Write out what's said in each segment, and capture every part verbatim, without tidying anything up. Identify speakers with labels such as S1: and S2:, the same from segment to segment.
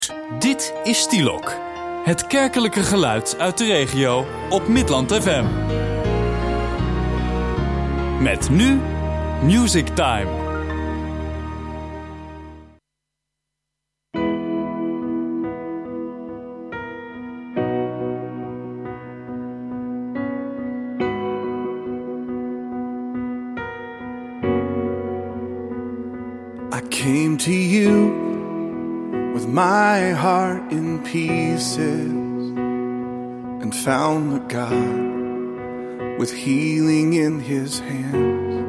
S1: Dit is Stielok, het kerkelijke geluid uit de regio op Midland F M. Met nu Music Time.
S2: I came to you with my heart in pieces and found a God with healing in his hands.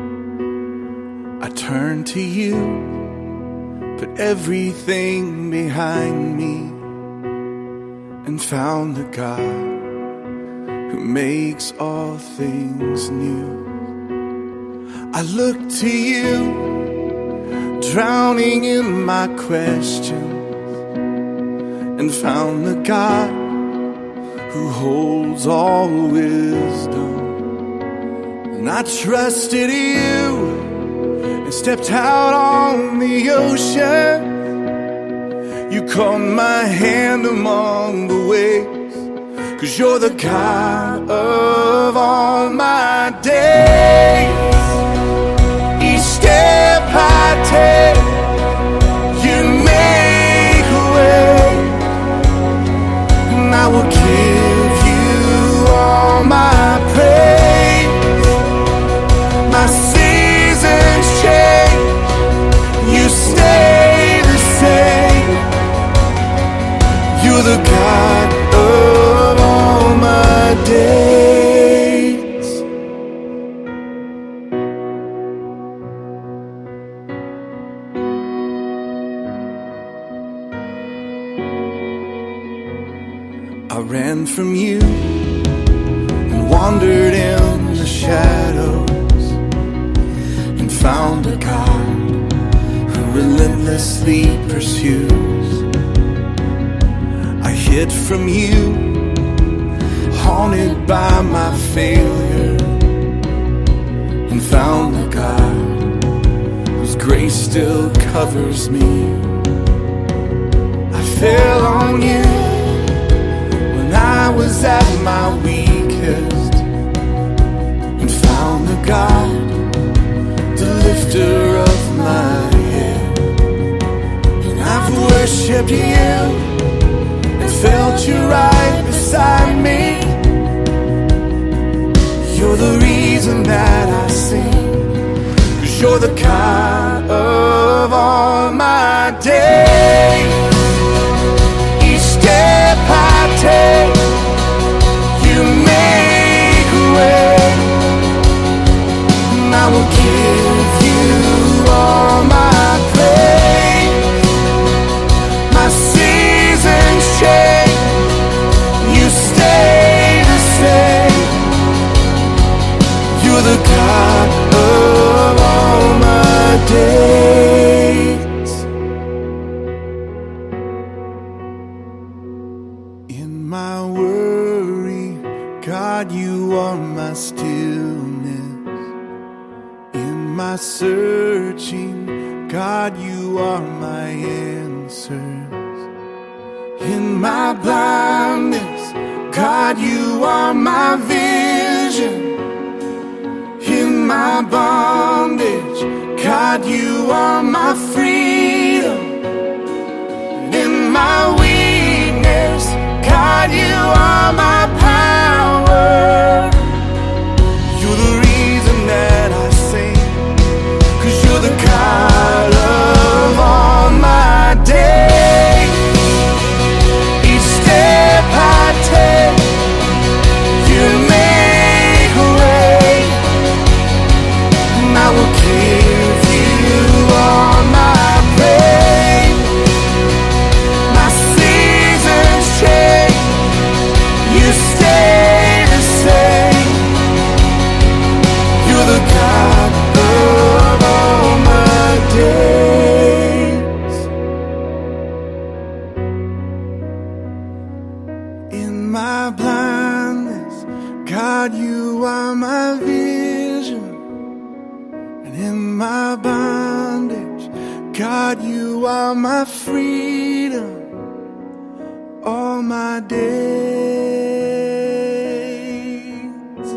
S2: I turned to you, put everything behind me, and found a God who makes all things new. I look to you, drowning in my questions, and found the God who holds all wisdom. And I trusted you and stepped out on the ocean. You caught my hand among the waves, 'cause you're the God of all my days. Each step I take, you make a way, and I will give you all my praise. My seasons change, you stay the same. You're the God of all my days. I ran from you and wandered in the shadows, and found a God who relentlessly pursues. I hid from you, haunted by my failure, and found a God whose grace still covers me. I fell on you when I was at my weakest, and found the God, the lifter of my head. And I've worshipped you and felt you right beside me. You're the reason that I sing, 'cause you're the God of all my days. Each step I take, you make a way, and I will give you all my praise. My seasons change, you stay the same. You're the God of all my days. In my worry, God, you are my stillness. In my searching, God, you are my answers. In my blindness, God, you are my vision. In my bondage, God, you are my freedom. In my weakness, God, you are my power. You're the reason that I sing, 'cause you're the God of all my days. Each step I take, you make a way, and I will give you all my praise. My seasons change, you stay the same. You're the God of all my days. In my blindness, God, you are my vision. And in my bondage, God, you are my freedom. my days.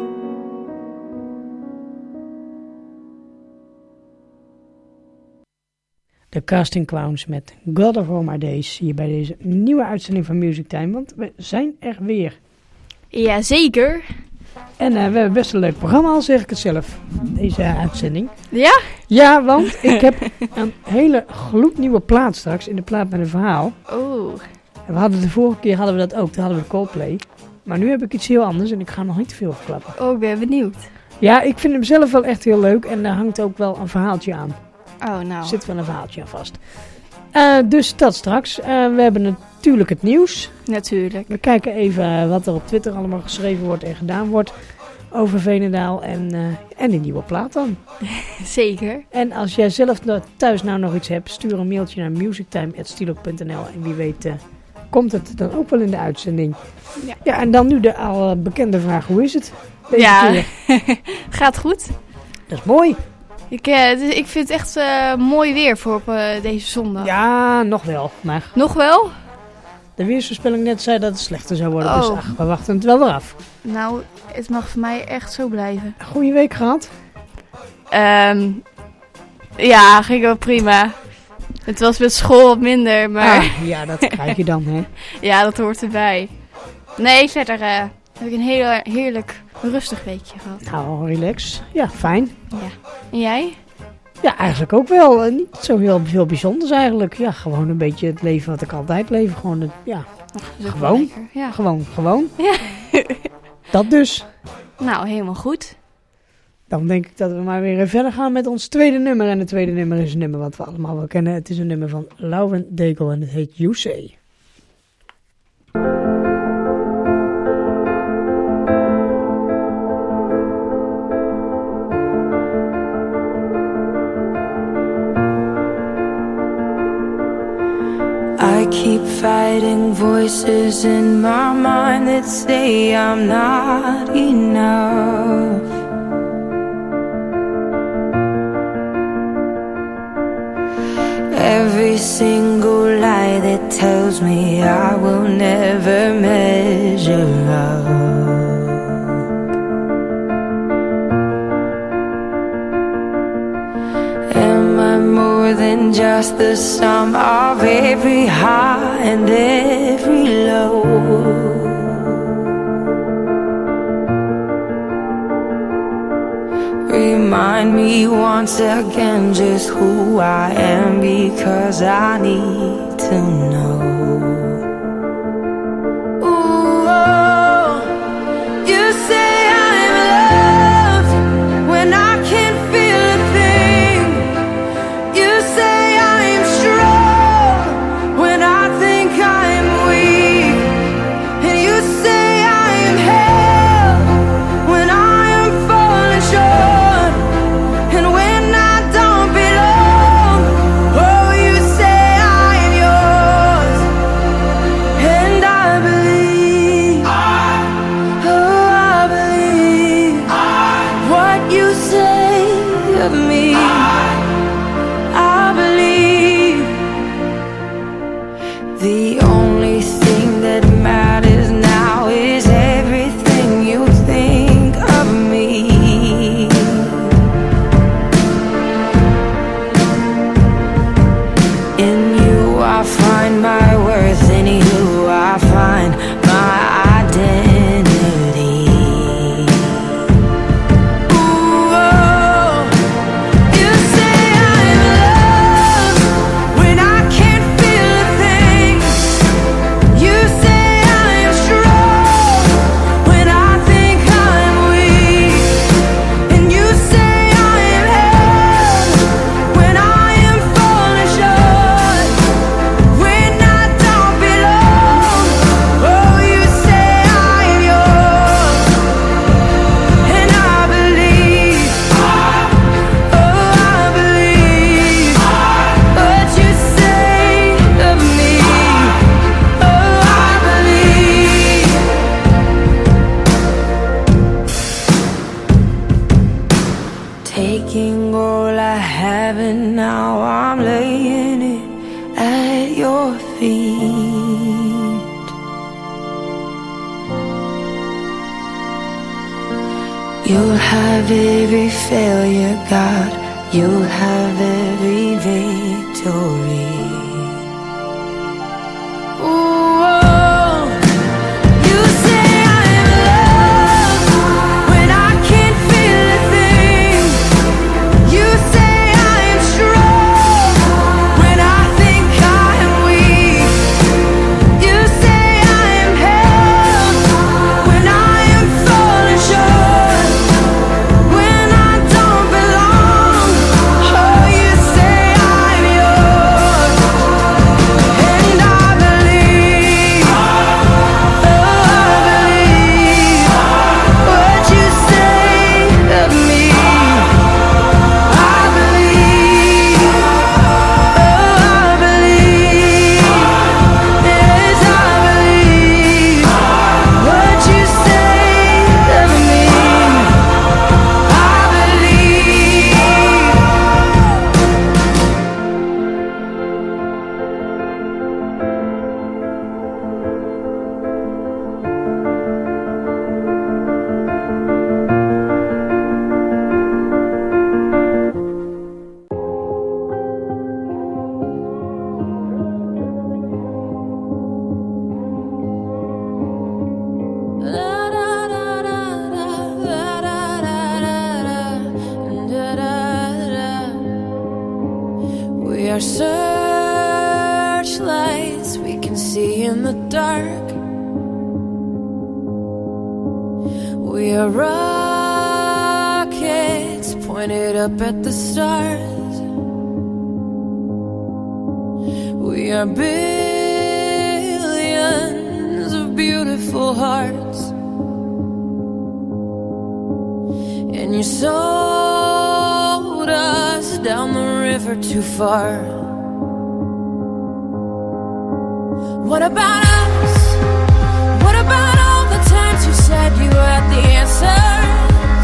S3: De Casting Clowns met God of All My Days hier bij deze nieuwe uitzending van Music Time, want we zijn er weer.
S4: Ja, zeker.
S3: En uh, we hebben best een leuk programma, al zeg ik het zelf, deze uh, uitzending.
S4: Ja?
S3: Ja, want ik heb een hele gloednieuwe plaat straks, in de plaat met een verhaal.
S4: Oh.
S3: En we hadden de vorige keer hadden we dat ook, toen hadden we Coldplay. Maar nu heb ik iets heel anders en ik ga nog niet te veel verklappen.
S4: Oh, ik ben benieuwd.
S3: Ja, ik vind hem zelf wel echt heel leuk en daar hangt ook wel een verhaaltje aan.
S4: Oh, nou.
S3: Er zit wel een verhaaltje aan vast. Uh, dus dat straks. Uh, we hebben natuurlijk het nieuws.
S4: Natuurlijk.
S3: We kijken even wat er op Twitter allemaal geschreven wordt en gedaan wordt over Veenendaal en, uh, en die nieuwe plaat dan.
S4: Zeker.
S3: En als jij zelf thuis nou nog iets hebt, stuur een mailtje naar musictime at stilo punt n l en wie weet uh, komt het dan ook wel in de uitzending.
S4: Ja,
S3: ja en dan nu de al bekende vraag, hoe is het deze
S4: ja.
S3: keer?
S4: Gaat goed.
S3: Dat is mooi.
S4: Ik, uh, dus ik vind het echt uh, mooi weer voor op uh, deze zondag.
S3: Ja, nog wel. Maar
S4: nog wel?
S3: De weersvoorspelling net zei dat het slechter zou worden.
S4: Oh.
S3: Dus ach, we wachten het wel weer af.
S4: Nou, het mag voor mij echt zo blijven.
S3: Een goede week gehad?
S4: Um, ja, ging wel prima. Het was met school wat minder, maar...
S3: Ah, ja, dat krijg je dan, hè?
S4: Ja, dat hoort erbij. Nee, verder uh, heb ik een heel heerlijk rustig weekje gehad.
S3: Nou, relax. Ja, fijn.
S4: Ja. En jij?
S3: Ja, eigenlijk ook wel. Uh, niet zo heel veel bijzonders eigenlijk. Ja, gewoon een beetje het leven wat ik altijd leef. Gewoon, het, ja,
S4: Ach,
S3: gewoon.
S4: Ja.
S3: Gewoon, gewoon.
S4: Ja.
S3: Dat dus.
S4: Nou, helemaal goed.
S3: Dan denk ik dat we maar weer verder gaan met ons tweede nummer. En het tweede nummer is een nummer wat we allemaal wel kennen. Het is een nummer van Lauren Daigle en het heet You Say.
S5: I keep fighting voices in my mind that say I'm not enough. Every single lie that tells me I will never measure up. Am I more than just the sum of every high and every low? Remind me once again just who I am, because I need to know. Ooh, oh, you say I'm loved when I can't feel a thing. You say I'm strong when I think I'm weak. And you say I'm held when I am falling short. And when I don't belong, oh, you say I am yours. And I believe, oh, I believe what you say of me. I believe the only thing that matters now is everything you think of me. In you I find my worth, in you I find my identity. Ooh, oh, you say I'm loved when I can't feel a thing. You'll have every failure, God. You'll have every victory.
S6: We are searchlights we can see in the dark. We are rockets pointed up at the stars. We are billions of beautiful hearts. And you sold us down the river too far. What about us? What about all the times you said you had the answers?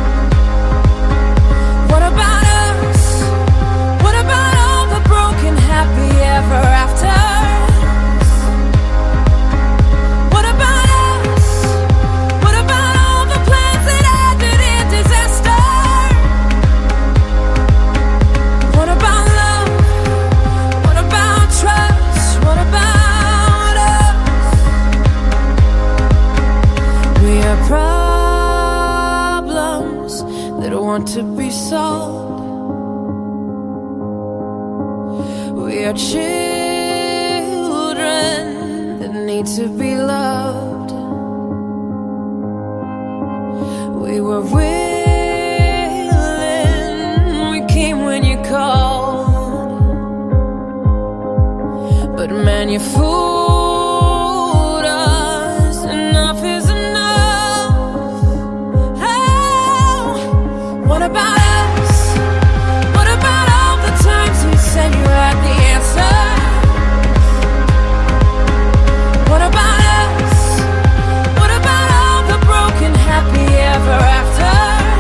S6: What about us? What about all the broken happy ever afters? What about us? What about all the plans that ended in disaster? What about love? What about trust? What about us? We are problems that want to be solved. We are children that need to be loved. We were willing, we came when you called. But man, you fooled us. Enough is enough. Oh, what about us? What about all the times you said you had the answer? What about us? What about all the broken happy ever after?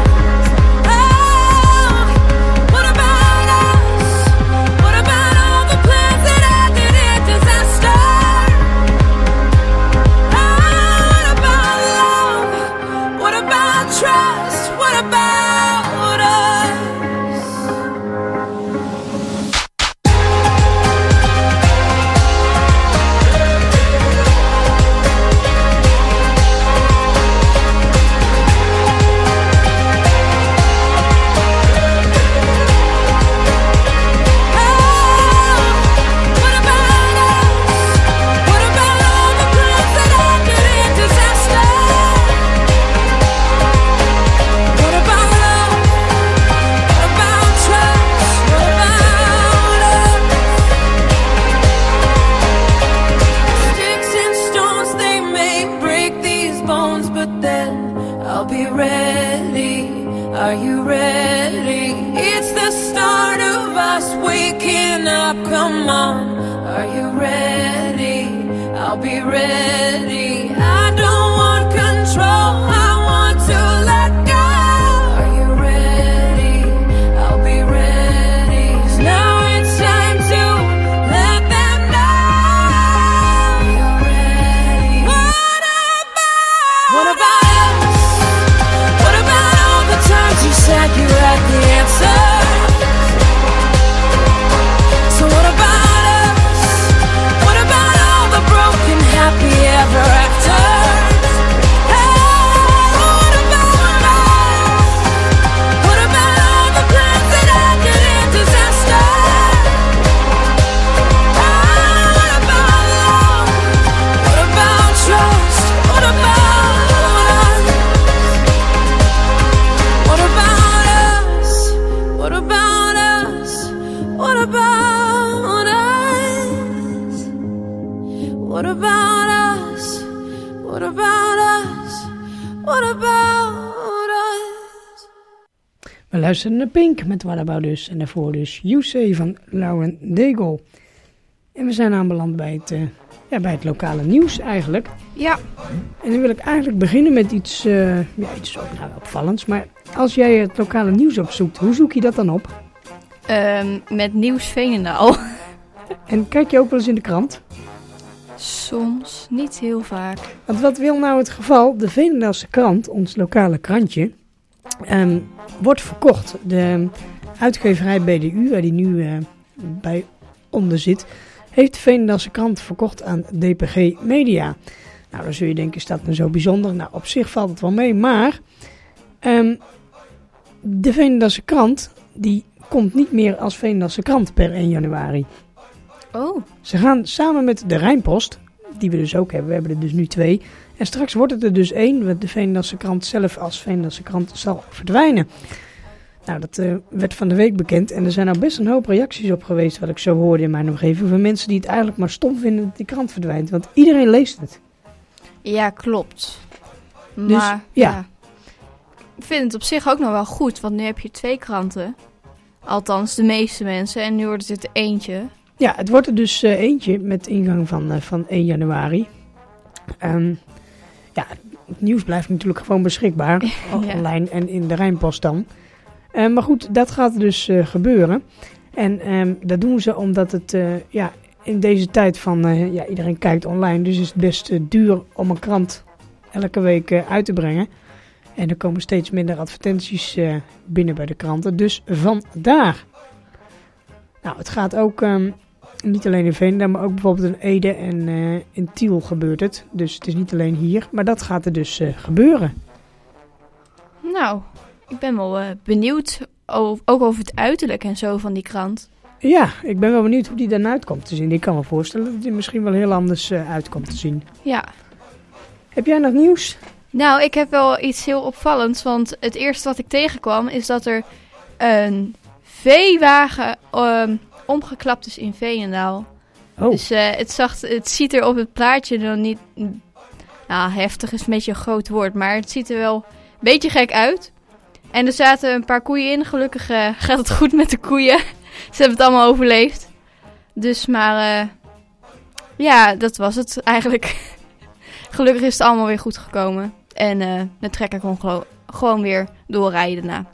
S6: Oh, what about us? What about all the plans that ended in disaster? Oh, what about love? What about trust? What about us? Are you ready? It's the start of us waking up, come on. Are you ready? I'll be ready. I don't want control, I want to let go. Are you ready? I'll be ready. 'Cause now it's time to let them know. You're ready. What about? What about us? What about What about us? What about us? What about us?
S3: We luisteren naar Pink met What About Us en daarvoor dus You Say van Lauren Daigle. En we zijn aanbeland bij het, uh, ja, bij het lokale nieuws eigenlijk.
S4: Ja.
S3: En dan wil ik eigenlijk beginnen met iets, uh, ja, iets op, nou, opvallends. Maar als jij het lokale nieuws opzoekt, hoe zoek je dat dan op?
S4: Um, met Nieuws Veenendaal.
S3: En kijk je ook wel eens in de krant?
S4: Soms, niet heel vaak.
S3: Want wat wil nou het geval? De Veenendaalse krant, ons lokale krantje, um, wordt verkocht. De uitgeverij B D U, waar die nu uh, bij onder zit, heeft de Veenendaalse krant verkocht aan D P G Media. Nou, dan zul je denken, is dat nou zo bijzonder? Nou, op zich valt het wel mee, maar um, de Veenendaalse krant, die komt niet meer als Veenendaalse krant per één januari.
S4: Oh.
S3: Ze gaan samen met de Rijnpost, die we dus ook hebben, we hebben er dus nu twee. En straks wordt het er dus één, wat de Veenendaalse krant zelf als Veenendaalse krant zal verdwijnen. Nou, dat uh, werd van de week bekend en er zijn al best een hoop reacties op geweest, wat ik zo hoorde in mijn omgeving, van mensen die het eigenlijk maar stom vinden dat die krant verdwijnt. Want iedereen leest het.
S4: Ja, klopt. Maar
S3: Dus,
S4: ja.
S3: ja.
S4: Ik vind het op zich ook nog wel goed, want nu heb je twee kranten. Althans, de meeste mensen. En nu wordt het er eentje.
S3: Ja, het wordt er dus uh, eentje met ingang van, uh, van één januari. Um, ja, het nieuws blijft natuurlijk gewoon beschikbaar. Ja. Online en in de Rijnpost dan. Uh, maar goed, dat gaat dus uh, gebeuren. En um, dat doen ze omdat het uh, ja, in deze tijd van... Uh, ja, iedereen kijkt online. Dus is het best uh, duur om een krant elke week uh, uit te brengen. En er komen steeds minder advertenties uh, binnen bij de kranten. Dus vandaar. Nou, het gaat ook... Um, Niet alleen in Veenendaal, maar ook bijvoorbeeld in Ede en uh, in Tiel gebeurt het. Dus het is niet alleen hier, maar dat gaat er dus uh, gebeuren.
S4: Nou, ik ben wel uh, benieuwd, over, ook over het uiterlijk en zo van die krant.
S3: Ja, ik ben wel benieuwd hoe die dan uitkomt te zien. Ik kan me voorstellen dat die misschien wel heel anders uh, uitkomt te zien.
S4: Ja.
S3: Heb jij nog nieuws?
S4: Nou, ik heb wel iets heel opvallends, want het eerste wat ik tegenkwam is dat er een veewagen... Um, omgeklapt is in Veenendaal.
S3: Oh.
S4: Dus uh, het, zag, het ziet er op het plaatje dan niet... Nou, heftig is een beetje een groot woord, maar het ziet er wel een beetje gek uit. En er zaten een paar koeien in. Gelukkig uh, gaat het goed met de koeien. Ze hebben het allemaal overleefd. Dus maar... Uh, ja, dat was het eigenlijk. Gelukkig is het allemaal weer goed gekomen. En uh, de trekker kon gelo- gewoon weer doorrijden daarna.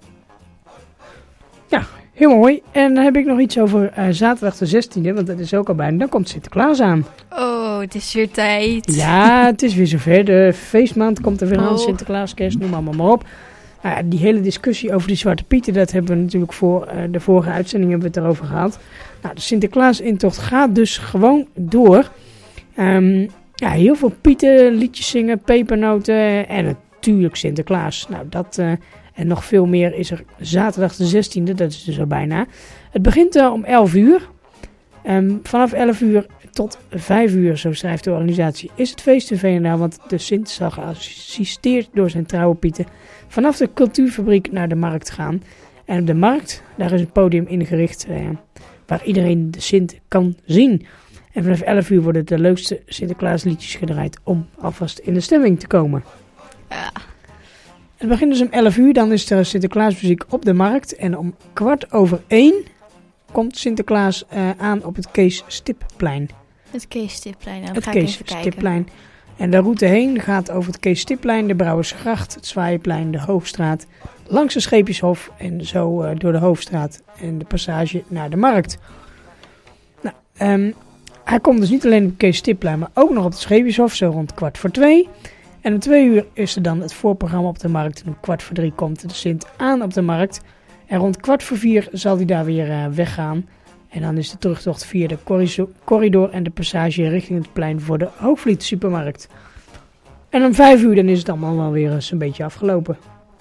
S3: Ja, heel mooi. En dan heb ik nog iets over uh, zaterdag de zestiende, want dat is ook al bijna. Dan komt Sinterklaas aan.
S4: Oh, het is weer tijd.
S3: Ja, het is weer zover. De feestmaand komt er weer aan.
S4: Oh.
S3: Sinterklaas, kerst, noem allemaal maar op. Nou ja, die hele discussie over die Zwarte Pieten, dat hebben we natuurlijk voor uh, de vorige uitzending hebben we het erover gehad. Nou, de Sinterklaas-intocht gaat dus gewoon door. Um, ja, heel veel Pieten, liedjes zingen, pepernoten en natuurlijk Sinterklaas. Nou, dat... Uh, En nog veel meer is er zaterdag de zestiende, dat is dus al bijna. Het begint uh, om elf uur. Um, vanaf elf uur tot vijf uur, zo schrijft de organisatie, is het feest in Veenendaal. Want de Sint zal geassisteerd door zijn trouwe Pieten vanaf de cultuurfabriek naar de markt gaan. En op de markt, daar is een podium ingericht uh, waar iedereen de Sint kan zien. En vanaf elf uur worden de leukste Sinterklaasliedjes gedraaid om alvast in de stemming te komen.
S4: Ja.
S3: Het begint dus om elf uur, dan is er Sinterklaasmuziek op de markt. En om kwart over één komt Sinterklaas uh, aan op het Kees Stipplein.
S4: Het Kees Stipplein, nou,
S3: Het
S4: ga
S3: Kees
S4: ik even kijken.
S3: Stipplein. En de route heen gaat over het Kees Stipplein, de Brouwersgracht, het Zwaaiplein, de Hoofdstraat, langs de Scheepjeshof en zo uh, door de Hoofdstraat en de passage naar de markt. Nou, um, hij komt dus niet alleen op het Kees Stipplein, maar ook nog op het Scheepjeshof, zo rond kwart voor twee. En om twee uur is er dan het voorprogramma op de markt. En om kwart voor drie komt de Sint aan op de markt. En rond kwart voor vier zal hij daar weer uh, weggaan. En dan is de terugtocht via de corridor en de passage richting het plein voor de Hoogvliet supermarkt. En om vijf uur dan is het allemaal wel weer eens een beetje afgelopen.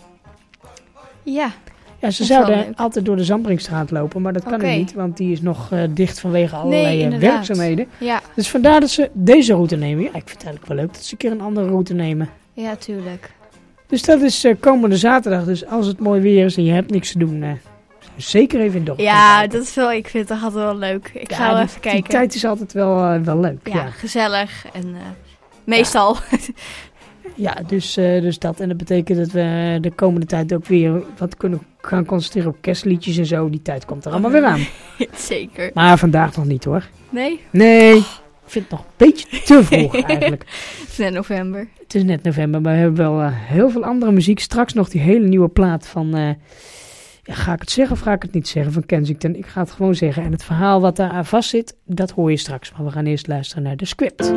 S4: Ja.
S3: Ja, ze
S4: Dat is wel
S3: zouden
S4: leuk.
S3: altijd door de Zandbrinkstraat lopen, maar dat kan
S4: Oké.
S3: nu niet. Want die is nog uh, dicht vanwege allerlei
S4: Nee,
S3: uh,
S4: inderdaad.
S3: werkzaamheden.
S4: Ja,
S3: Dus vandaar dat ze deze route nemen. Ja, ik vind het eigenlijk wel leuk dat ze een keer een andere route nemen.
S4: ja, tuurlijk.
S3: Dus dat is uh, komende zaterdag. Dus als het mooi weer is en je hebt niks te doen, uh, zeker even in Dorp.
S4: Ja, dat is wel, ik vind het altijd wel leuk. Ik ga
S3: ja,
S4: wel
S3: die,
S4: even kijken.
S3: Die tijd is altijd wel, uh, wel leuk.
S4: Ja,
S3: Ja,
S4: gezellig en uh, meestal. Ja.
S3: Ja, dus, uh, dus dat. En dat betekent dat we de komende tijd ook weer wat kunnen gaan concentreren op kerstliedjes en zo. Die tijd komt er allemaal weer aan.
S4: Zeker.
S3: Maar vandaag nog niet hoor.
S4: Nee?
S3: Nee, ik vind het nog een beetje te vroeg eigenlijk.
S4: Het is net november.
S3: Het is net november, maar we hebben wel uh, heel veel andere muziek. Straks nog die hele nieuwe plaat van... Uh, ja, ga ik het zeggen of ga ik het niet zeggen van Kensington? Ik ga het gewoon zeggen. En het verhaal wat daar aan vast zit, dat hoor je straks. Maar we gaan eerst luisteren naar de script.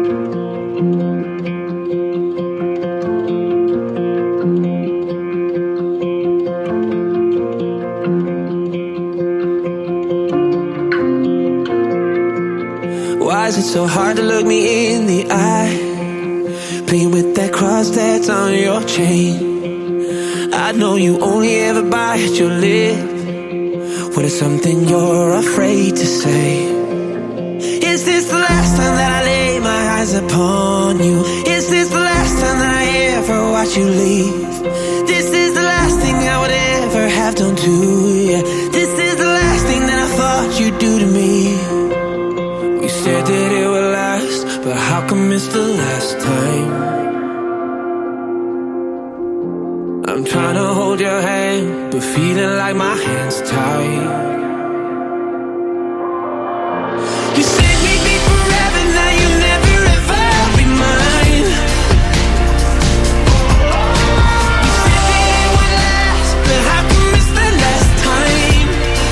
S2: Why is it so hard to look me in the eye? Playing with that cross that's on your chain. I know you only ever bite your lip when it's something you're afraid to say. Is this the last time that I lay my eyes upon you? Is this the last time that I ever watch you leave? This is the last thing I would ever have done to you. This is the last thing that I thought you'd do to me. We said that it would last, but how come it's the last time? I'm trying to hold your hand, but feeling like my hand's tied. You said we'd be forever, now you'll never ever be mine. You said that it would last, but how come it's the last time?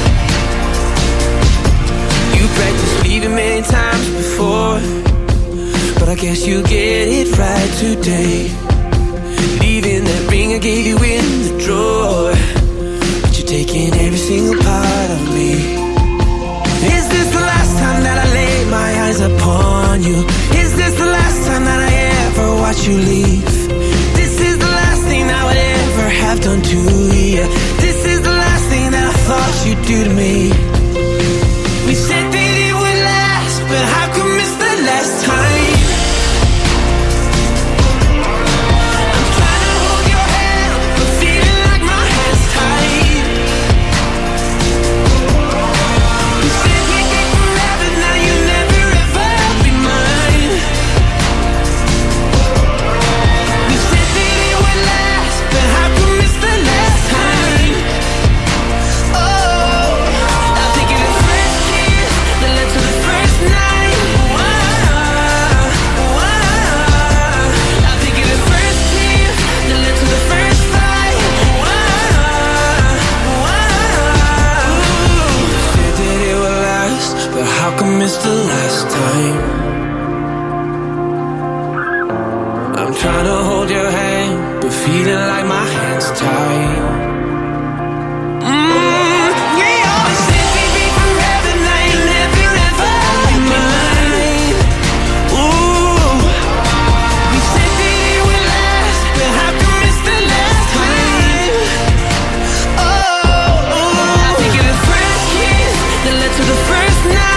S2: You practiced leaving many times before, but I guess you get it right today. Leaving that ring I gave you in the drawer, but you're taking every single part of me. Is this the last time that I lay my eyes upon you? Is this the last time that I ever watch you leave? This is the last thing I would ever have done to you. This is the last thing that I thought you'd do to me. We said that it would last, but how come it's the last time? It's the last time. I'm trying to hold your hand, but feeling like my hand's tied. Mm, we always said we'd be forever, now you'll never ever be mine. Ooh, we said that it would last, but how come it's the last time? Oh, oh. I think of the first kiss that led to the first night.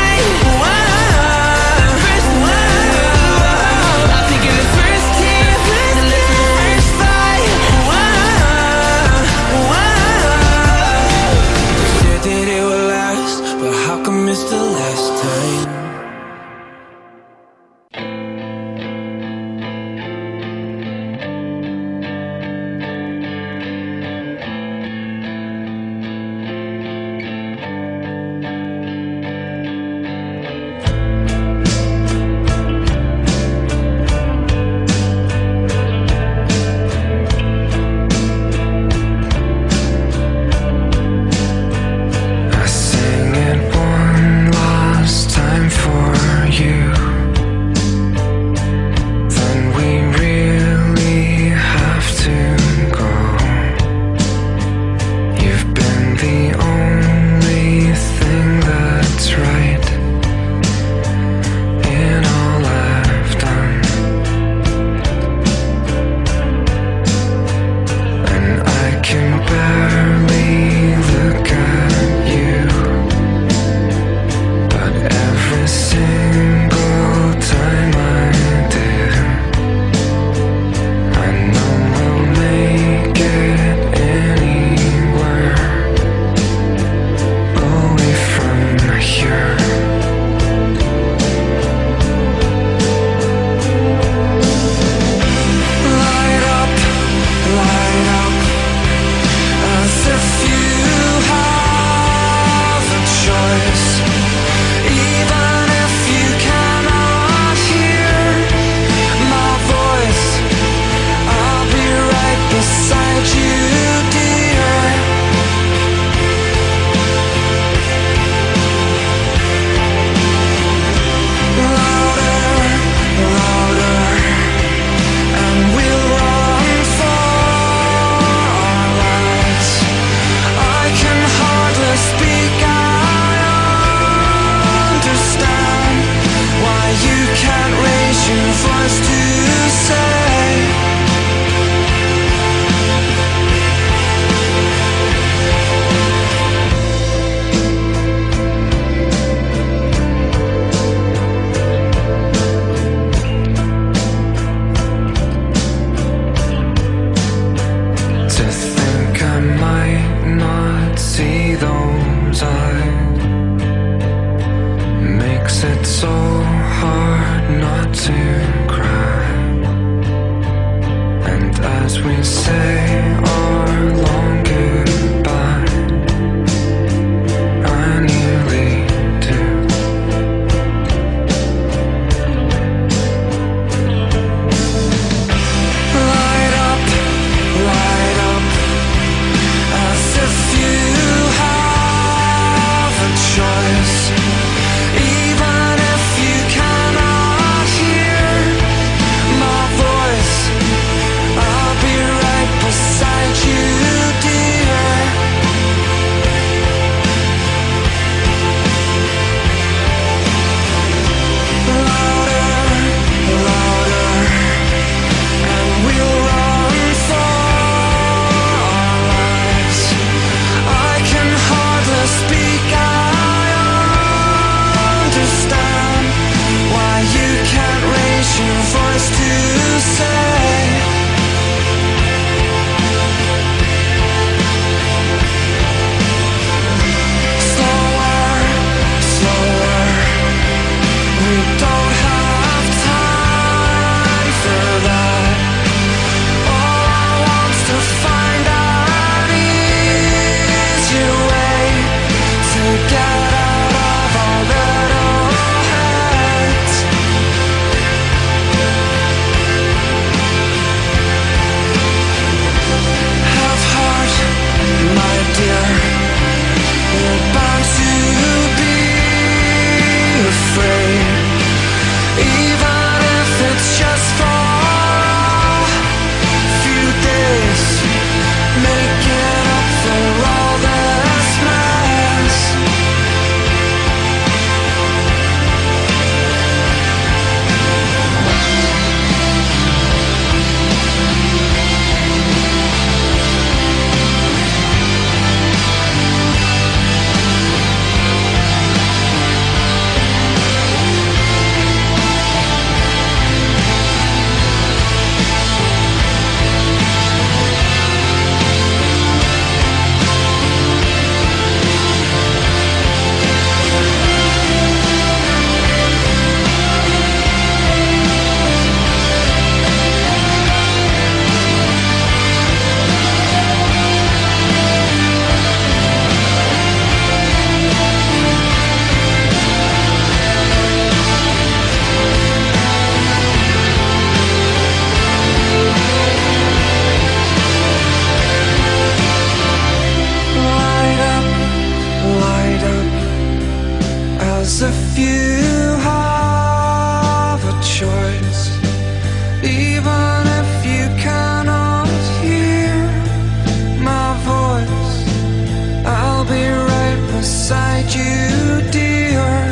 S2: Even if you cannot hear my voice, I'll be right beside you, dear.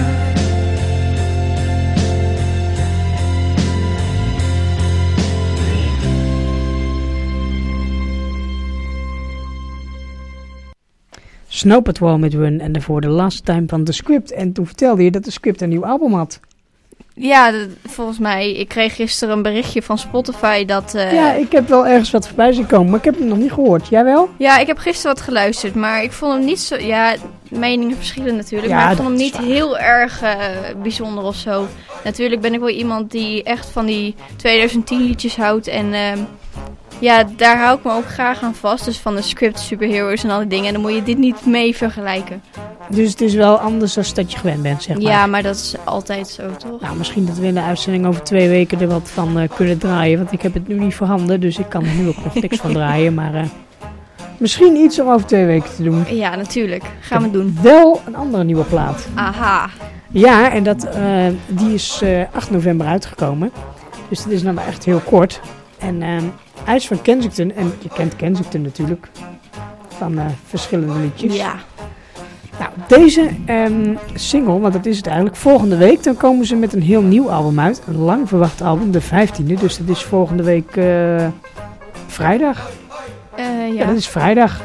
S3: Snow Patrol met Run en daarvoor The Last Time van The Script. En toen vertelde je dat The Script een nieuw album had.
S4: Ja, de- volgens mij. Ik kreeg gisteren een berichtje van Spotify dat... eh,
S3: Ja, ik heb wel ergens wat voorbij zien komen, maar ik heb hem nog niet gehoord. Jij wel?
S4: Ja, ik heb gisteren wat geluisterd, maar ik vond hem niet zo... Ja, meningen verschillen natuurlijk,
S3: Ja,
S4: maar ik vond hem
S3: dat
S4: niet
S3: is waar.
S4: heel erg eh, bijzonder of zo. Natuurlijk ben ik wel iemand die echt van die twintig tien liedjes houdt en... ehm, ja, daar hou ik me ook graag aan vast. Dus van de script, superheroes en al die dingen. En dan moet je dit niet mee vergelijken.
S3: Dus het is wel anders dan dat je gewend bent, zeg maar.
S4: Ja, maar dat is altijd zo, toch?
S3: Nou, misschien dat we in de uitzending over twee weken er wat van eh, kunnen draaien. Want ik heb het nu niet voorhanden, dus ik kan er nu ook nog niks van draaien. Maar eh, misschien iets om over twee weken te doen.
S4: Ja, natuurlijk. Gaan we doen.
S3: Wel een andere nieuwe plaat.
S4: Aha.
S3: Ja, en dat, eh, die is eh, acht november uitgekomen. Dus dat is nou maar echt heel kort. En eh, hij is van Kensington. En je kent Kensington natuurlijk. Van eh, verschillende liedjes.
S4: Ja.
S3: Nou, deze ehm, single, want dat is het eigenlijk, volgende week dan komen ze met een heel nieuw album uit. Een lang verwacht album, de vijftiende. Dus dat is volgende week eh, vrijdag.
S4: Eh,
S3: Ja,
S4: ja.
S3: dat is vrijdag.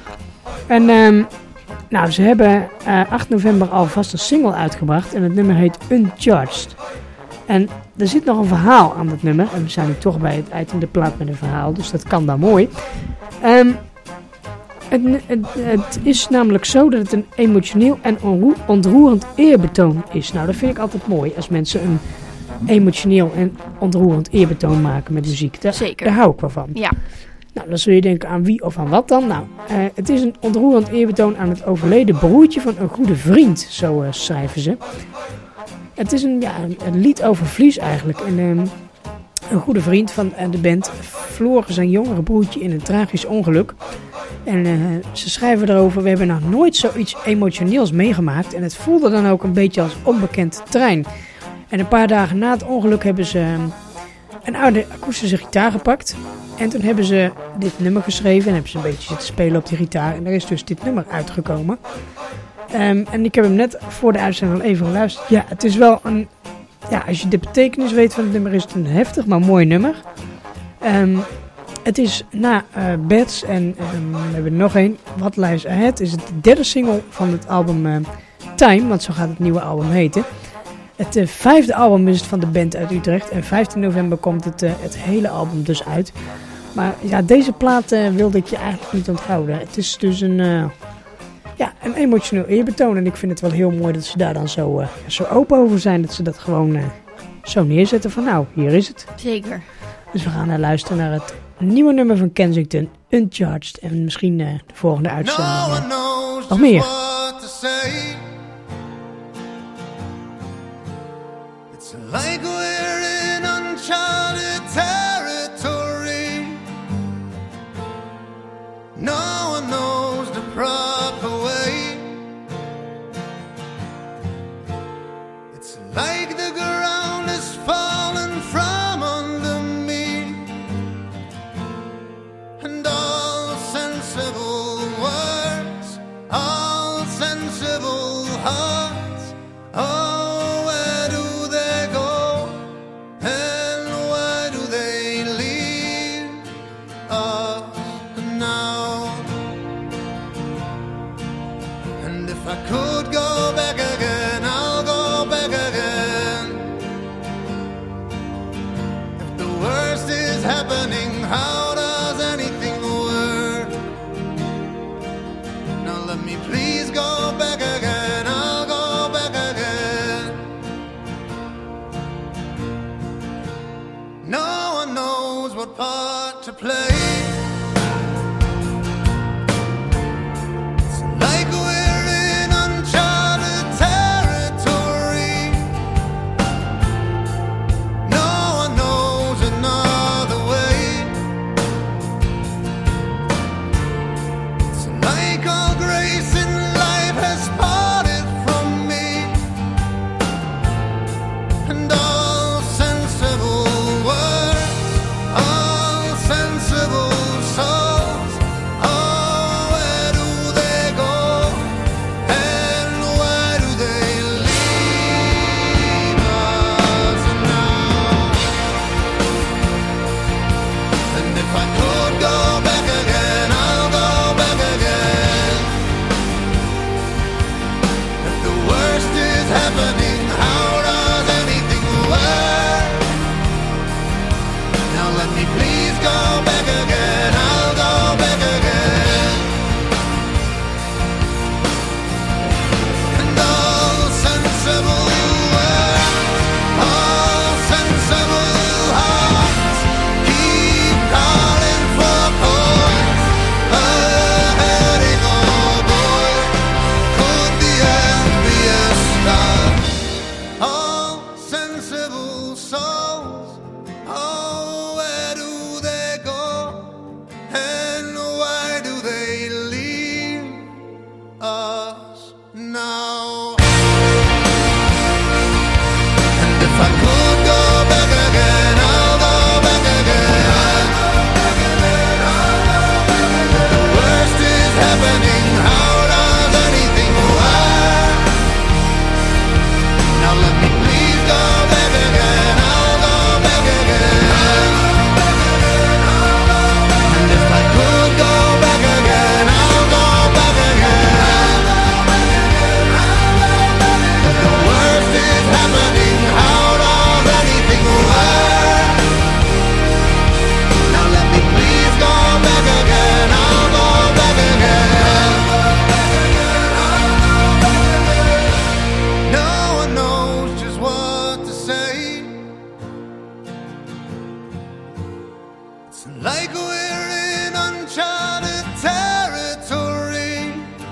S3: En ehm, nou, ze hebben eh, acht november alvast een single uitgebracht. En het nummer heet Uncharged. En er zit nog een verhaal aan dat nummer. En we zijn nu toch bij het eind in de plaat met een verhaal. Dus dat kan dan mooi. Ehm Het, het, het is namelijk zo dat het een emotioneel en onroe- ontroerend eerbetoon is. Nou, dat vind ik altijd mooi als mensen een emotioneel en ontroerend eerbetoon maken met muziek. Daar,
S4: Zeker.
S3: daar hou ik wel van.
S4: Ja.
S3: Nou, dan zul je denken aan wie of aan wat dan? Nou, eh, het is een ontroerend eerbetoon aan het overleden broertje van een goede vriend, zo eh, schrijven ze. Het is een, ja, een, een lied over verlies eigenlijk. En, ehm, een goede vriend van eh, de band verloor zijn jongere broertje in een tragisch ongeluk. En uh, ze schrijven erover, we hebben nog nooit zoiets emotioneels meegemaakt. En het voelde dan ook een beetje als onbekend terrein. En een paar dagen na het ongeluk hebben ze uh, een oude akoestische gitaar gepakt. En toen hebben ze dit nummer geschreven en hebben ze een beetje zitten spelen op die gitaar. En er is dus dit nummer uitgekomen. Um, en ik heb hem net voor de uitzending al even geluisterd. Ja, het is wel een... Ja, als je de betekenis weet van het nummer is het een heftig, maar mooi nummer. Um, Het is na uh, Bats en um, we hebben er nog één, What Lies Ahead, is het de derde single van het album uh, Time, want zo gaat het nieuwe album heten. Het uh, vijfde album is het van de band uit Utrecht en vijftien november komt het, uh, het hele album dus uit. Maar ja, deze plaat uh, wilde ik je eigenlijk niet onthouden. Het is dus een, uh, ja, een emotioneel eerbetoon en ik vind het wel heel mooi dat ze daar dan zo, uh, zo open over zijn, dat ze dat gewoon uh, zo neerzetten van nou, hier is het.
S4: Zeker.
S3: Dus we gaan naar luisteren naar het nieuwe nummer van Kensington, Uncharged. En misschien uh, de volgende uitzending
S2: No
S3: uh,
S2: one knows
S3: nog meer.
S2: just what to say. It's like we're in uncharted territory. No one knows the proper way. It's like the ground is falling from under me, and all sensible words, all sensible hearts, oh, where do they go, and why do they leave us now? And if I could go back again, I'll go back again. If the worst is happening, how does anything work? Now let me please go back again, I'll go back again. No one knows what part to play. It's like we're in uncharted territory. No one knows another way. It's like all grace in life has parted from me, and all sensible words, like we're in uncharted territory.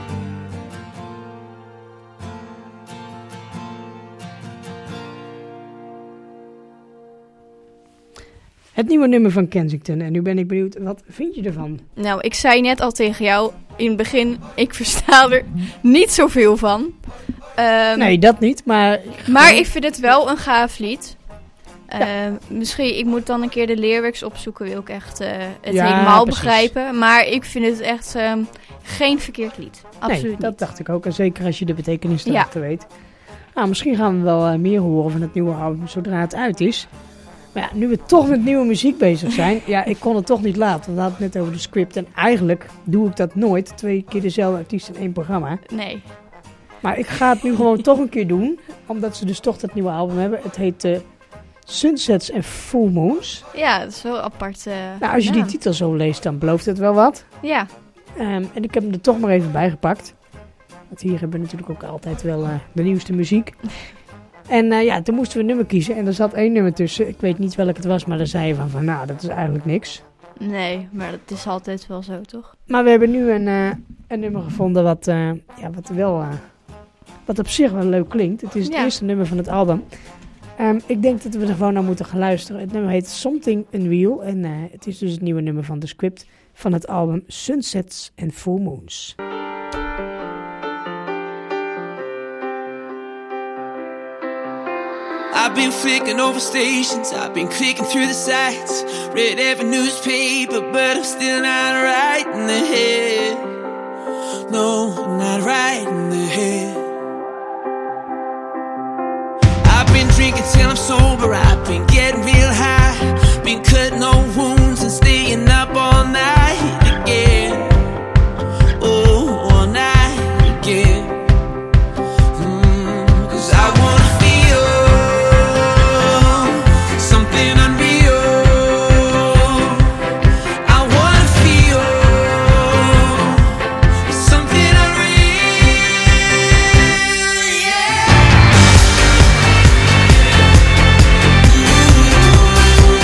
S3: Het nieuwe nummer van Kensington. En nu ben ik benieuwd, wat vind je ervan?
S4: Nou, ik zei net al tegen jou in het begin, ik versta er niet zoveel van. Um,
S3: Nee, dat niet, maar...
S4: Maar ik vind het wel een gaaf lied. Uh, misschien, ik moet dan een keer de lyrics opzoeken, wil ik echt uh, het
S3: Ja,
S4: helemaal
S3: precies.
S4: begrijpen. Maar ik vind het echt um, geen verkeerd lied. Absoluut
S3: Nee,
S4: niet.
S3: dat dacht ik ook. En zeker als je de betekenis
S4: Ja.
S3: erachter weet. Nou, misschien gaan we wel uh, meer horen van het nieuwe album zodra het uit is. Maar ja, nu we toch met nieuwe muziek bezig zijn. Ja, ik kon het toch niet laten. Want we hadden het net over de script. En eigenlijk doe ik dat nooit. Twee keer dezelfde artiest in één programma.
S4: Nee.
S3: Maar ik ga het nu gewoon toch een keer doen. Omdat ze dus toch dat nieuwe album hebben. Het heet uh, Sunsets and Full Moons.
S4: Ja, dat is wel apart. Uh,
S3: Nou, als je
S4: ja.
S3: die titel zo leest, dan belooft het wel wat.
S4: Ja,
S3: Um, en ik heb hem er toch maar even bij gepakt. Want hier hebben we natuurlijk ook altijd wel uh, de nieuwste muziek. En uh, ja, toen moesten we een nummer kiezen. En er zat één nummer tussen. Ik weet niet welk het was, maar daar zei je van, van nou, dat is eigenlijk niks.
S4: nee, maar dat is altijd wel zo, toch?
S3: Maar we hebben nu een, uh, een nummer gevonden wat, uh, ja, wat wel... Uh, wat op zich wel leuk klinkt. Het is het
S4: Ja.
S3: eerste nummer van het album. Um, ik denk dat we er gewoon naar moeten gaan luisteren. Het nummer heet Something Unreal. En uh, het is dus het nieuwe nummer van The Script van het album Sunsets and Full Moons.
S7: I've been flicking over stations, I've been clicking through the sites, read every newspaper, but I'm still not right in the head. No, I'm not right in the head. I've been drinking till I'm sober, I've been getting real high, been cutting old wounds and staying up all night again. Oh, all night again. Mm, 'cause I wanna feel something unreal. I wanna feel something unreal, yeah.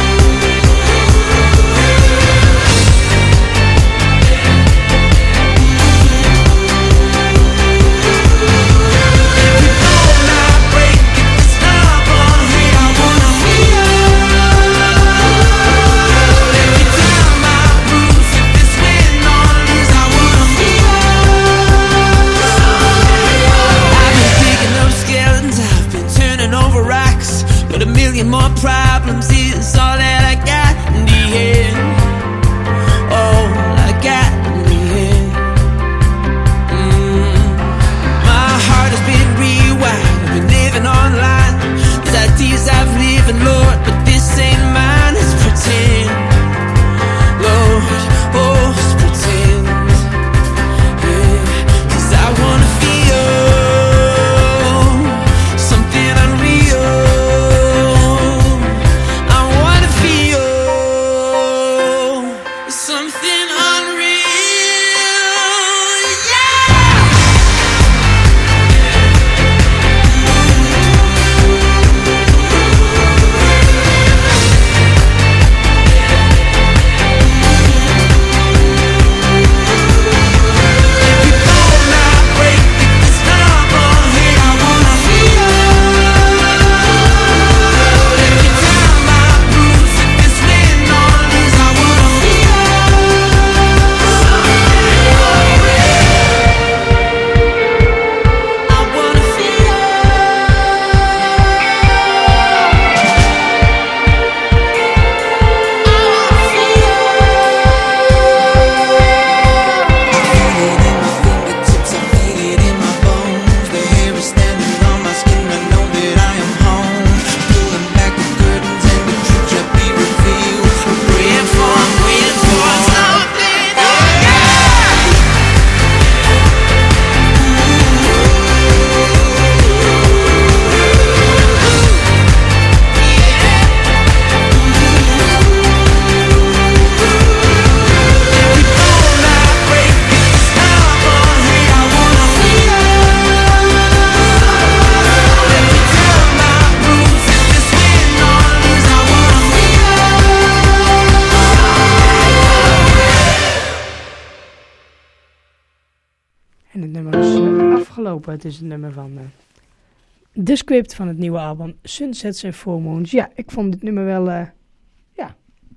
S3: nummer is uh, afgelopen. Het is het nummer van uh, The Script van het nieuwe album Sunsets and Full Moons. Ja, ik vond dit nummer wel... Uh, ja.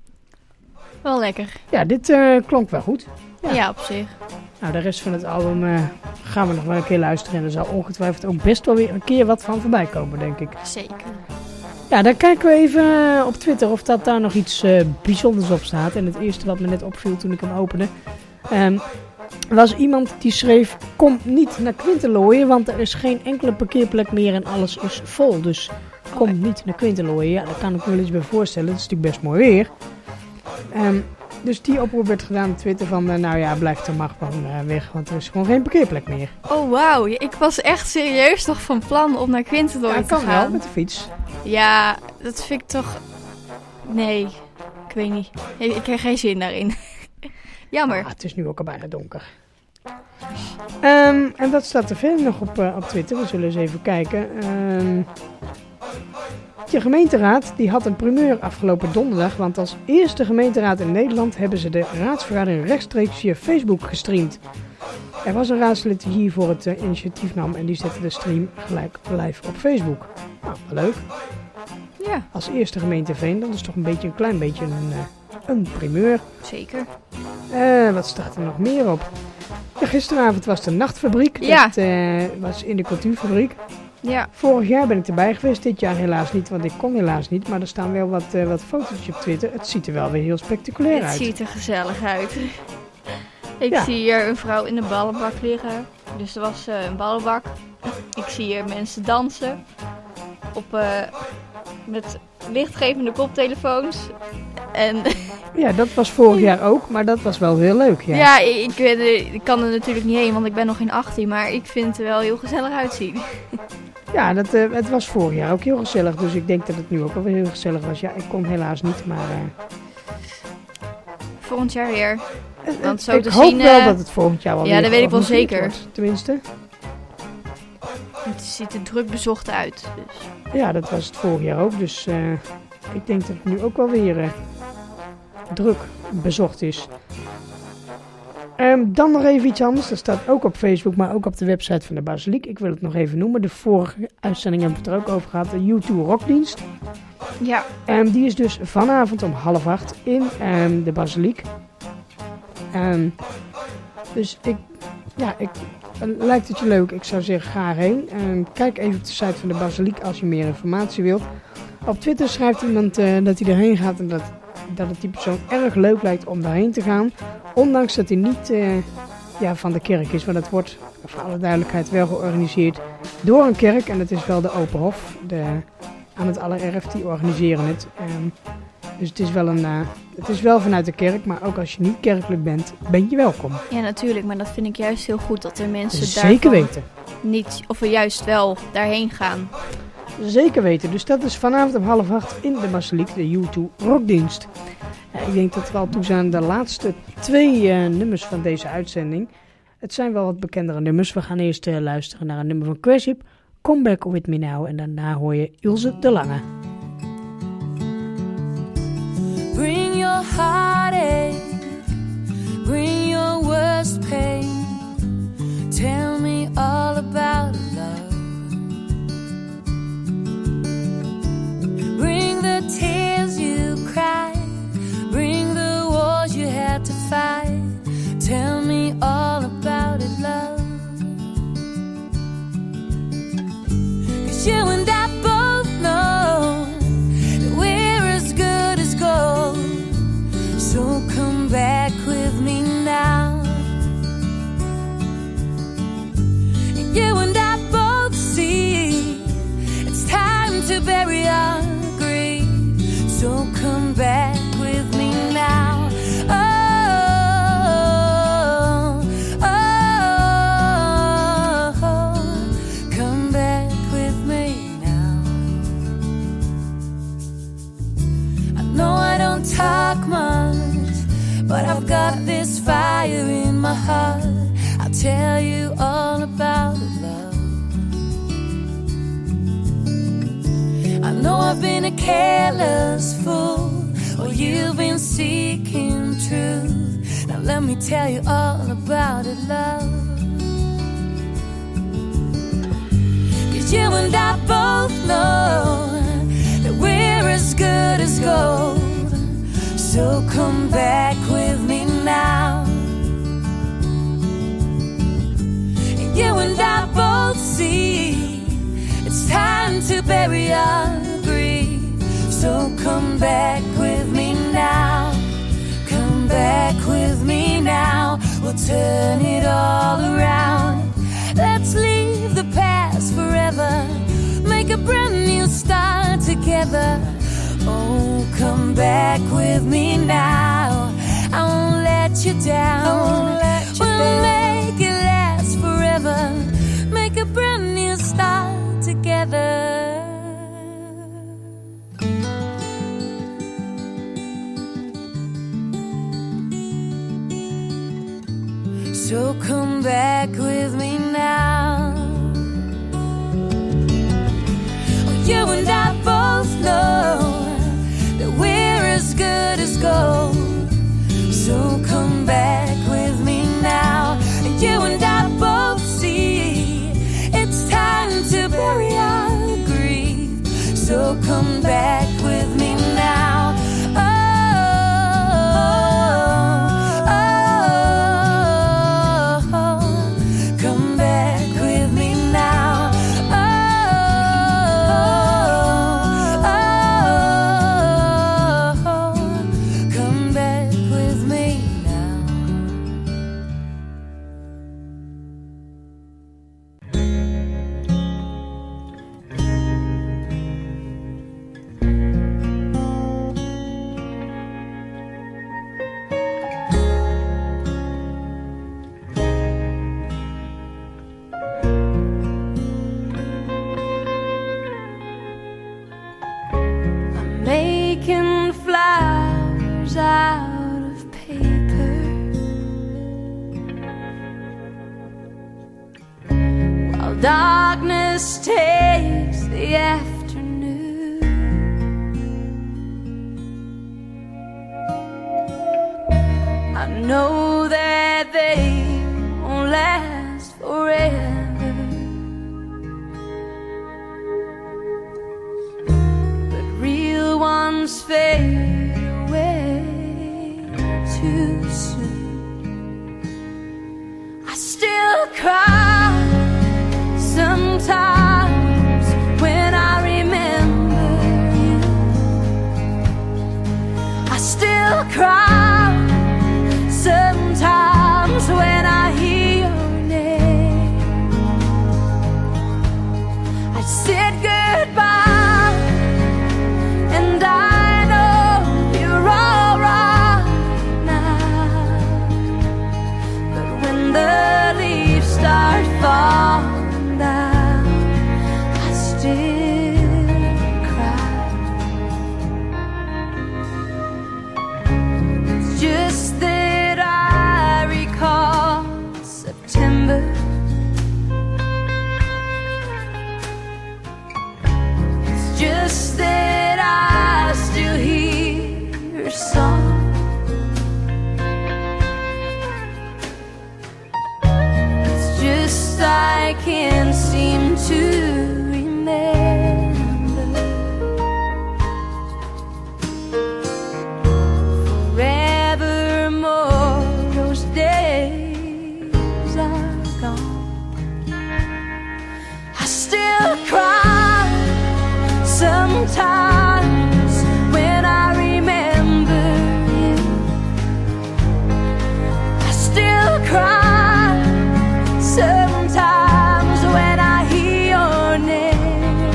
S4: Wel lekker.
S3: Ja, dit uh, klonk wel goed.
S4: Ja. ja, op zich.
S3: Nou, de rest van het album uh, gaan we nog wel een keer luisteren. En er zal ongetwijfeld ook best wel weer een keer wat van voorbij komen, denk ik.
S4: Zeker.
S3: Ja, dan kijken we even uh, op Twitter of dat daar nog iets uh, bijzonders op staat. En het eerste wat me net opviel toen ik hem opende... Um, was iemand die schreef... Kom niet naar Quintelooien, want er is geen enkele parkeerplek meer en alles is vol. Dus kom oh, niet naar Quintelooien. Ja, daar kan ik me wel iets bij voorstellen. Het is natuurlijk best mooi weer. Um, dus die oproep werd gedaan op Twitter van... Uh, nou ja, blijf er maar gewoon uh, weg, want er is gewoon geen parkeerplek meer.
S4: Oh, wauw. Ik was echt serieus nog van plan om naar Quintelooien
S3: ja,
S4: te gaan.
S3: Ja, kan wel, met de fiets.
S4: Ja, dat vind ik toch... Nee, ik weet niet. Ik krijg geen zin daarin. Jammer.
S3: Ah, het is nu ook al bijna donker. Um, en wat staat er verder nog op, uh, op Twitter? We zullen eens even kijken. Um, de gemeenteraad die had een primeur afgelopen donderdag. Want als eerste gemeenteraad in Nederland hebben ze de raadsvergadering rechtstreeks via Facebook gestreamd. Er was een raadslid die hiervoor het uh, initiatief nam en die zette de stream gelijk live op Facebook. Nou, wel leuk.
S4: Ja.
S3: Als eerste gemeente Veen, dat is toch een beetje een klein beetje een, uh, een primeur.
S4: Zeker.
S3: Uh, wat staat er nog meer op? Ja, gisteravond was de nachtfabriek.
S4: Ja.
S3: Dat uh, was in de cultuurfabriek.
S4: Ja.
S3: Vorig jaar ben ik erbij geweest. Dit jaar helaas niet, want ik kon helaas niet. Maar er staan wel wat, uh, wat foto's op Twitter. Het ziet er wel weer heel spectaculair
S4: het
S3: uit.
S4: Het ziet er gezellig uit. Ik
S3: ja.
S4: zie hier een vrouw in een ballenbak liggen. Dus er was uh, een ballenbak. Ik zie hier mensen dansen. Op, uh, met lichtgevende koptelefoons. En...
S3: Ja, dat was vorig jaar ook, maar dat was wel heel leuk. Ja,
S4: ja ik, ik, ik kan er natuurlijk niet heen, want ik ben nog geen achttien. Maar ik vind het er wel heel gezellig uitzien.
S3: Ja, dat, uh, het was vorig jaar ook heel gezellig. Dus ik denk dat het nu ook alweer heel gezellig was. Ja, ik kon helaas niet, maar... Uh...
S4: Volgend jaar weer. Want zo
S3: ik
S4: te
S3: hoop
S4: zien,
S3: wel
S4: uh...
S3: dat het volgend jaar wel
S4: ja,
S3: weer
S4: dat weet ik wel zeker.
S3: Wordt, tenminste.
S4: Het ziet er druk bezocht uit. Dus.
S3: Ja, dat was het vorig jaar ook. Dus uh, ik denk dat het nu ook wel weer uh, druk bezocht is. Um, dan nog even iets anders. Dat staat ook op Facebook, maar ook op de website van de Basiliek. Ik wil het nog even noemen. De vorige uitzending hebben we het er ook over gehad. De U twee Rockdienst.
S4: Ja.
S3: Um, die is dus vanavond om half acht in um, de Basiliek. Um, dus ik... Ja, ik... Uh, lijkt het je leuk? Ik zou zeggen, ga erheen. Uh, kijk even op de site van de Basiliek als je meer informatie wilt. Op Twitter schrijft iemand uh, dat hij erheen gaat en dat, dat het die persoon erg leuk lijkt om daarheen te gaan. Ondanks dat hij niet uh, ja, van de kerk is, want het wordt voor alle duidelijkheid wel georganiseerd door een kerk. En het is wel de Open Hof, de, aan het Allererf, die organiseren het. Um, Dus het is, wel een, uh, het is wel vanuit de kerk, maar ook als je niet kerkelijk bent, ben je welkom.
S4: Ja, natuurlijk, maar dat vind ik juist heel goed dat er mensen
S3: Zeker weten.
S4: Niet, of er juist wel daarheen gaan.
S3: Zeker weten, dus dat is vanavond om half acht in de Basiliek, de U twee Rockdienst. Ja, ik denk dat we al toe zijn de laatste twee uh, nummers van deze uitzending. Het zijn wel wat bekendere nummers. We gaan eerst uh, luisteren naar een nummer van Craship, Come Back With Me Now, en daarna hoor je Ilse de Lange.
S6: Bring your heartache, bring your worst pain. Tell me all about love. Bring the tears you cried, bring the wars you had to fight. Tell me all about it, love. 'Cause you and I both know that we're as good as gold. So come back with me now. And you and I both see it's time to bury our grief. So come back with me now. Oh, oh, oh, come back with me now. I know I don't talk much, but I've got this fire in my heart. I'll tell you all about it, love. I know I've been a careless fool, or you've been seeking truth. Now let me tell you all about it, love. You and I both know that we're as good as gold. So come back with me now. And you and I both see it's time to bury our grief. So come back with me now. Come back with me now. We'll turn it all around. Let's leave the past forever. Make a brand new start together. Oh, come back with me now. I won't let you down. I won't let you we'll down. Make it last forever. Make a brand new start together. So come back with me now. You and I both know that we're as good as gold. So come back with me now. You and I both see it's time to bury our grief. So come back with me now. Oh, oh, oh, come back with me now. Making flowers out of paper while darkness takes the afternoon. I know that they won't last forever. Ones fade away too soon. I still cry sometimes when I remember you. I still cry sometimes when I hear your name. I said goodbye. And I know you're alright now. But when the leaves start falling down, I still cry. It's just that I recall September. It's just that I still hear your song. It's just I can't seem to remember. Forevermore those days are gone. I still cry sometimes when I remember you. I still cry sometimes when I hear your name.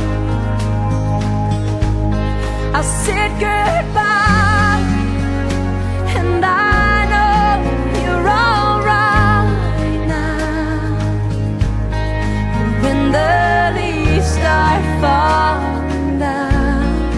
S6: I said goodbye, and I know you're alright now. And when the leaves start falling down,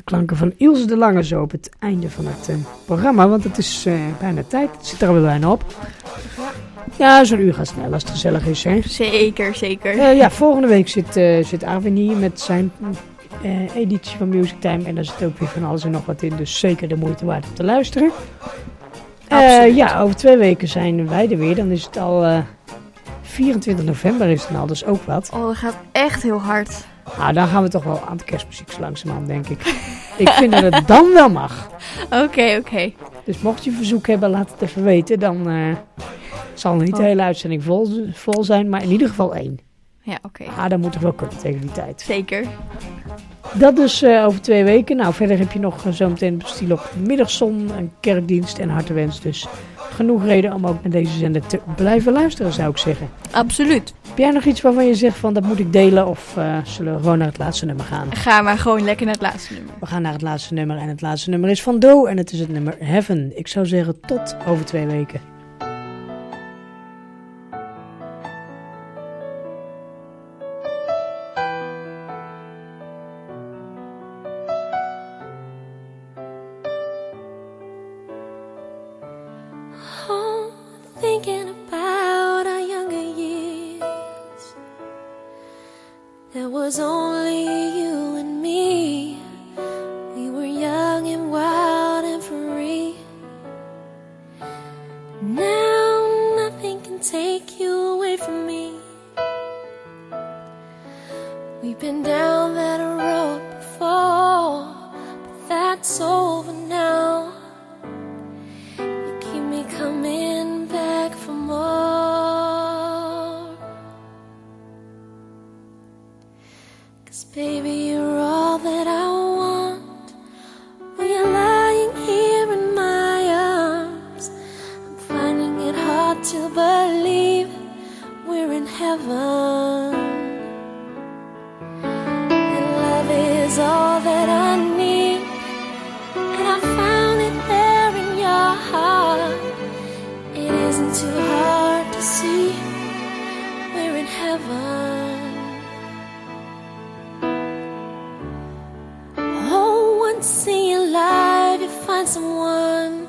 S3: klanken van Ilse de Lange zo op het einde van het uh, programma. Want het is uh, bijna tijd. Het zit er alweer bijna op. Ja, zo'n uur gaat snel als het gezellig is, hè?
S4: Zeker, zeker.
S3: Uh, ja, volgende week zit, uh, zit Arwin hier met zijn uh, editie van Music Time. En daar zit ook weer van alles en nog wat in. Dus zeker de moeite waard om te luisteren. Uh, ja, over twee weken zijn wij er weer. Dan is het al uh, vierentwintig november is het al, dus ook wat.
S4: Oh, dat gaat echt heel hard.
S3: Nou, dan gaan we toch wel aan de kerstmuziek zo langzamerhand, denk ik. Ik vind dat het dan wel mag.
S4: Oké, okay, oké. Okay.
S3: Dus mocht je een verzoek hebben, laat het even weten. Dan uh, zal niet de hele uitzending vol, vol zijn, maar in ieder geval één.
S4: Ja, oké. Okay.
S3: Ah, dat moet toch wel kunnen tegen die tijd.
S4: Zeker.
S3: Dat dus uh, over twee weken. Nou, verder heb je nog uh, zometeen stil op middagzon, een kerkdienst en hartewens. Dus genoeg reden om ook naar deze zender te blijven luisteren, zou ik zeggen.
S4: Absoluut.
S3: Heb jij nog iets waarvan je zegt van dat moet ik delen of uh, zullen we gewoon naar het laatste nummer gaan?
S4: Ga maar gewoon lekker naar het laatste nummer.
S3: We gaan naar het laatste nummer en het laatste nummer is van Doe en het is het nummer Heaven. Ik zou zeggen tot over twee weken.
S8: Was only you and me. We were young and wild and free. Now nothing can take you away from me. We've been down that road before, but that's over now. You keep me coming back for more. Baby, you're all that I want. When you're lying here in my arms, I'm finding it hard to believe we're in heaven. And love is all that I need, and I found it there in your heart. It isn't too hard to see we're in heaven. Once in your life you find someone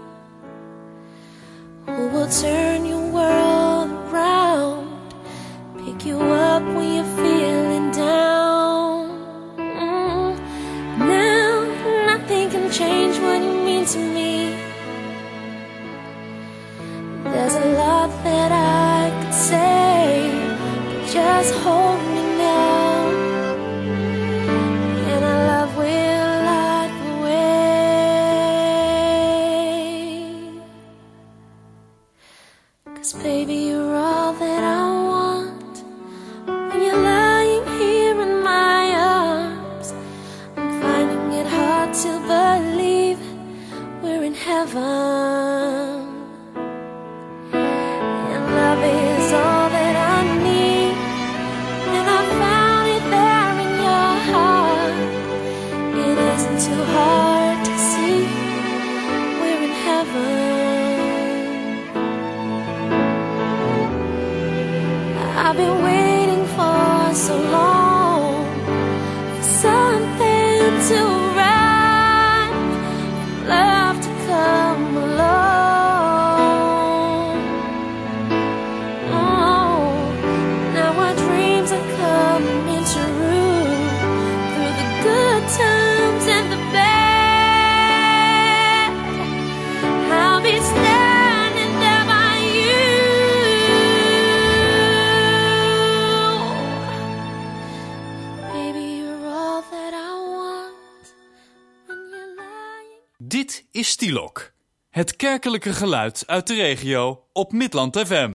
S8: who will turn your world around, pick you up when you're feeling down. mm. Now nothing can change what you mean to me. There's a lot that I could say, but just hold me now, and our love will baby, you're all that I want. When you're lying here in my arms, I'm finding it hard to believe we're in heaven. And love is all that I need, and I found it there in your heart. It isn't too hard to see we're in heaven. I've been waiting for so long for something to arrive, love to come along. Oh, now our dreams are coming true through the good times and the bad. I'll be standing there by you.
S1: Dit is Stilok, het kerkelijke geluid uit de regio op Midland F M.